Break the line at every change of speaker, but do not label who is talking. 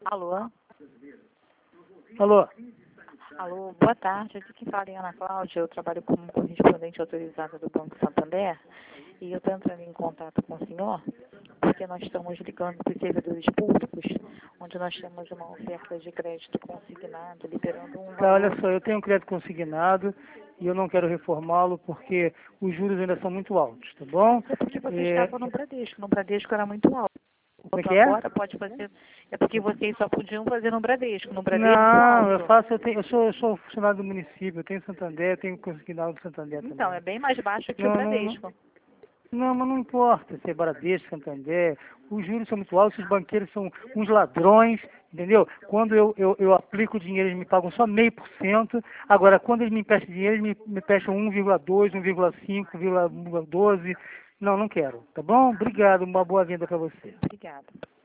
Alô?
Alô?
Alô, boa tarde. Aqui quem fala é Ana Cláudia. Eu trabalho como correspondente autorizada do Banco Santander e eu estou entrando em contato com o senhor porque nós estamos ligando para os servidores públicos, onde nós temos uma oferta de crédito consignado, liberando um
Tá, olha
valor.
só, eu tenho um crédito consignado e eu não quero reformá-lo porque os juros ainda são muito altos, tá bom?
É porque você
É,
estava no Bradesco. No Bradesco era muito alto.
como é que é?
Agora pode fazer. É porque vocês só podiam fazer no Bradesco. No Bradesco é muito
Não,
alto.
eu sou funcionário do município, eu tenho Santander, eu tenho consignado do Santander
Então, é
também.
bem mais baixo que o
Não, não, não,
Bradesco.
não, mas não importa se é Bradesco, Santander, os juros são muito altos, os banqueiros são uns ladrões, entendeu? Quando eu aplico o dinheiro, eles me pagam só 0,5%, agora quando eles me emprestam dinheiro, eles me emprestam 1,2, 1,5, 1,12. Não, não quero, tá bom? Obrigado, uma boa venda para você.
Obrigada.